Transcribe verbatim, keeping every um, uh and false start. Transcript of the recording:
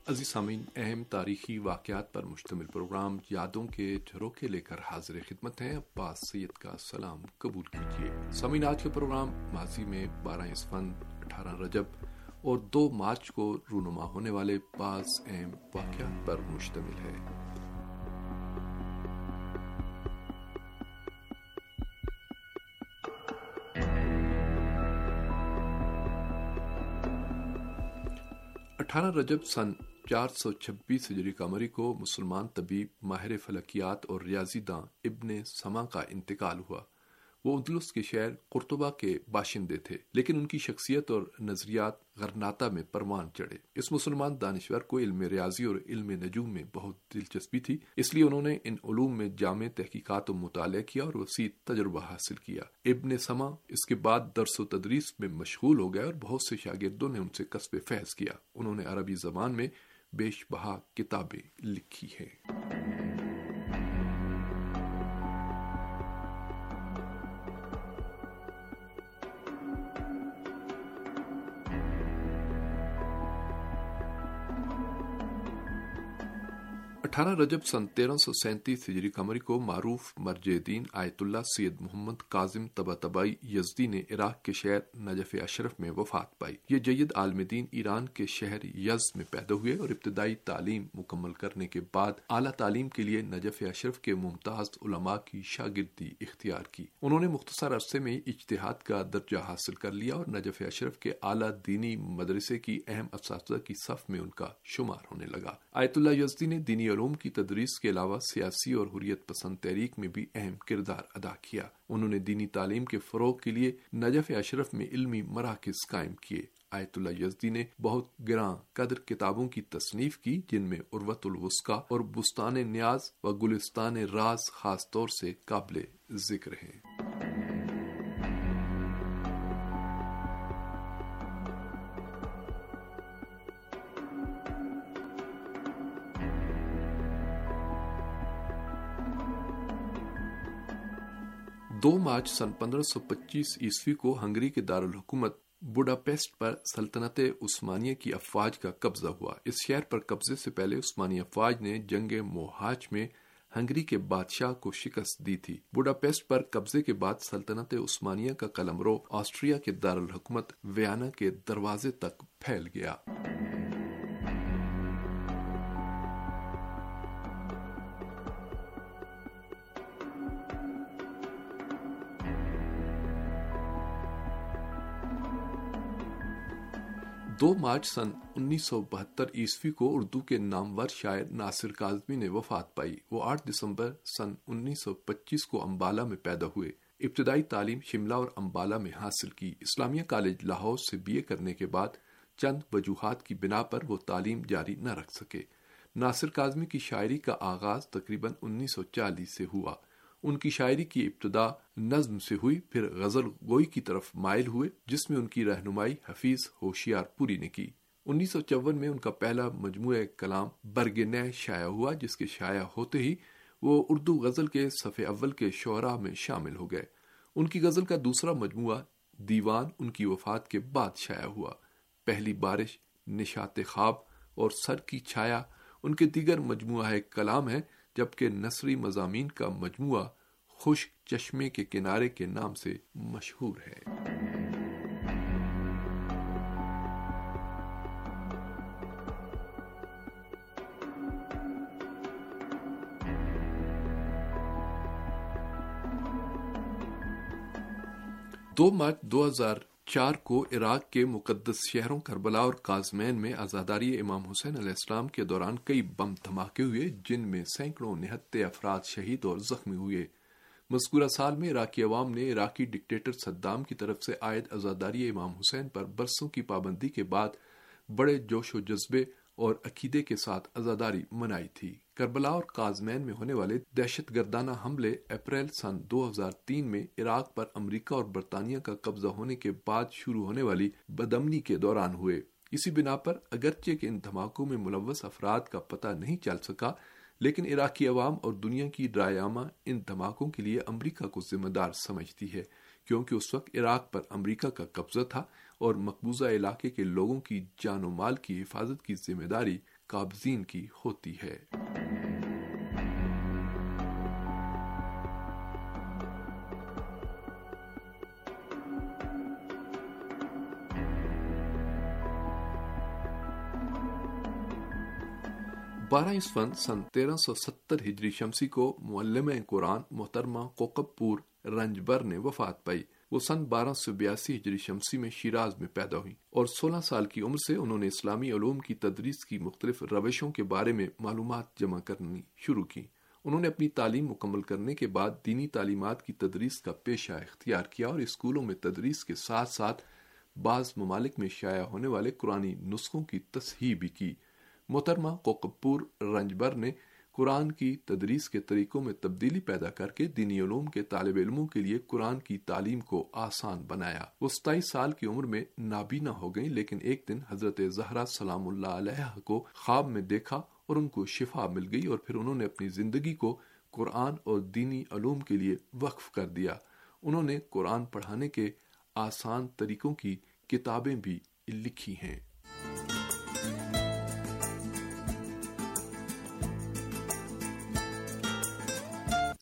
عزیز سامعین، اہم تاریخی واقعات پر مشتمل پروگرام یادوں کے جھروکے لے کر حاضر خدمت ہیں۔ عباس سید کا سلام قبول کیجیے۔ سامعین، آج کا پروگرام ماضی میں بارہ اسفند، اٹھارہ رجب اور دو مارچ کو رونما ہونے والے بعض اہم واقعات پر مشتمل ہے۔ اٹھارہ رجب سن چار سو چھبیس ہجری قمری کو مسلمان طبیب، ماہر فلکیات اور ریاضی داں ابن سما کا انتقال ہوا۔ وہ اندلس کے شہر قرطبہ کے باشندے تھے، لیکن ان کی شخصیت اور نظریات غرناطہ میں پروان چڑھے۔ اس مسلمان دانشور کو علم ریاضی اور علم نجوم میں بہت دلچسپی تھی، اس لیے انہوں نے ان علوم میں جامع تحقیقات و مطالعہ کیا اور وسیع تجربہ حاصل کیا۔ ابن سما اس کے بعد درس و تدریس میں مشغول ہو گئے اور بہت سے شاگردوں نے ان سے کسب فیض کیا۔ انہوں نے عربی زبان میں بیش بہا کتابیں لکھی ہیں۔ اٹھارہ رجب سن تیرہ سو سینتیس ہجری قمری کو معروف مرجع دین آیت اللہ سید محمد کاظم طباطبائی یزدی نے عراق کے شہر نجف اشرف میں وفات پائی۔ یہ جید عالم دین ایران کے شہر یزد میں پیدا ہوئے اور ابتدائی تعلیم مکمل کرنے کے بعد اعلیٰ تعلیم کے لیے نجف اشرف کے ممتاز علماء کی شاگردی اختیار کی۔ انہوں نے مختصر عرصے میں اجتہاد کا درجہ حاصل کر لیا اور نجف اشرف کے اعلیٰ دینی مدرسے کی اہم اساتذہ کی صف میں ان کا شمار ہونے لگا۔ آیت اللہ یزدی نے دینی علوم کی تدریس کے علاوہ سیاسی اور حریت پسند تحریک میں بھی اہم کردار ادا کیا۔ انہوں نے دینی تعلیم کے فروغ کے لیے نجف اشرف میں علمی مراکز قائم کیے۔ آیت اللہ یزدی نے بہت گراں قدر کتابوں کی تصنیف کی، جن میں عروۃ الوثقی اور بستان نیاز و گلستان راز خاص طور سے قابل ذکر ہیں۔ دو مارچ سن پندرہ سو پچیس عیسوی کو ہنگری کے دارالحکومت بوڈاپیسٹ پر سلطنت عثمانیہ کی افواج کا قبضہ ہوا۔ اس شہر پر قبضے سے پہلے عثمانی افواج نے جنگ موہاچ میں ہنگری کے بادشاہ کو شکست دی تھی۔ بوڈاپیسٹ پر قبضے کے بعد سلطنت عثمانیہ کا قلمرو آسٹریا کے دارالحکومت ویانا کے دروازے تک پھیل گیا۔ دو مارچ سن انیس سو بہتر عیسوی کو اردو کے نامور شاعر ناصر کاظمی نے وفات پائی۔ وہ آٹھ دسمبر سن انیس سو پچیس کو امبالہ میں پیدا ہوئے۔ ابتدائی تعلیم شملہ اور امبالہ میں حاصل کی۔ اسلامیہ کالج لاہور سے بی اے کرنے کے بعد چند وجوہات کی بنا پر وہ تعلیم جاری نہ رکھ سکے۔ ناصر کاظمی کی شاعری کا آغاز تقریباً انیس سو چالیس سے ہوا۔ ان کی شاعری کی ابتدا نظم سے ہوئی، پھر غزل گوئی کی طرف مائل ہوئے، جس میں ان کی رہنمائی حفیظ ہوشیار پوری نے کی۔ انیس سو چون میں ان کا پہلا مجموعہ کلام برگ نئے شائع ہوا، جس کے شائع ہوتے ہی وہ اردو غزل کے صف اول کے شعراء میں شامل ہو گئے۔ ان کی غزل کا دوسرا مجموعہ دیوان ان کی وفات کے بعد شائع ہوا۔ پہلی بارش، نشاط خواب اور سر کی چھایا ان کے دیگر مجموعہ کلام ہے، جبکہ نثری مضامین کا مجموعہ خشک چشمے کے کنارے کے نام سے مشہور ہے۔ دو مارچ دو ہزار چار کو عراق کے مقدس شہروں کربلا اور قازمین میں عزاداری امام حسین علیہ السلام کے دوران کئی بم دھماکے ہوئے، جن میں سینکڑوں نہتے افراد شہید اور زخمی ہوئے۔ مذکورہ سال میں عراقی عوام نے عراقی ڈکٹیٹر صدام کی طرف سے عائد عزاداری امام حسین پر برسوں کی پابندی کے بعد بڑے جوش و جذبے اور عقیدے کے ساتھ عزاداری منائی تھی۔ کربلا اور قازمین میں ہونے والے دہشت گردانہ حملے اپریل سن دو ہزار تین میں عراق پر امریکہ اور برطانیہ کا قبضہ ہونے کے بعد شروع ہونے والی بدامنی کے دوران ہوئے۔ اسی بنا پر اگرچہ کہ ان دھماکوں میں ملوث افراد کا پتہ نہیں چل سکا، لیکن عراقی عوام اور دنیا کی رائے عامہ ان دھماکوں کے لیے امریکہ کو ذمہ دار سمجھتی ہے، کیونکہ اس وقت عراق پر امریکہ کا قبضہ تھا اور مقبوضہ علاقے کے لوگوں کی جان و مال کی حفاظت کی ذمہ داری قابضین کی ہوتی ہے۔ بارہ اسفند سن تیرہ سو ستر ہجری شمسی کو معلمہ قرآن محترمہ کوکب پور رنجبر نے وفات پائی۔ وہ سن بارہ سو بیاسی ہجری شمسی میں شیراز میں پیدا ہوئی اور سولہ سال کی عمر سے انہوں نے اسلامی علوم کی تدریس کی مختلف روشوں کے بارے میں معلومات جمع کرنی شروع کی۔ انہوں نے اپنی تعلیم مکمل کرنے کے بعد دینی تعلیمات کی تدریس کا پیشہ اختیار کیا اور اسکولوں میں تدریس کے ساتھ ساتھ بعض ممالک میں شائع ہونے والے قرآنی نسخوں کی تصحیح بھی کی۔ محترمہ کوکب پور رنجبر نے قرآن کی تدریس کے طریقوں میں تبدیلی پیدا کر کے دینی علوم کے طالب علموں کے لیے قرآن کی تعلیم کو آسان بنایا۔ وہ ستائیس سال کی عمر میں نابینا ہو گئیں، لیکن ایک دن حضرت زہرا سلام اللہ علیہا کو خواب میں دیکھا اور ان کو شفا مل گئی اور پھر انہوں نے اپنی زندگی کو قرآن اور دینی علوم کے لیے وقف کر دیا۔ انہوں نے قرآن پڑھانے کے آسان طریقوں کی کتابیں بھی لکھی ہیں۔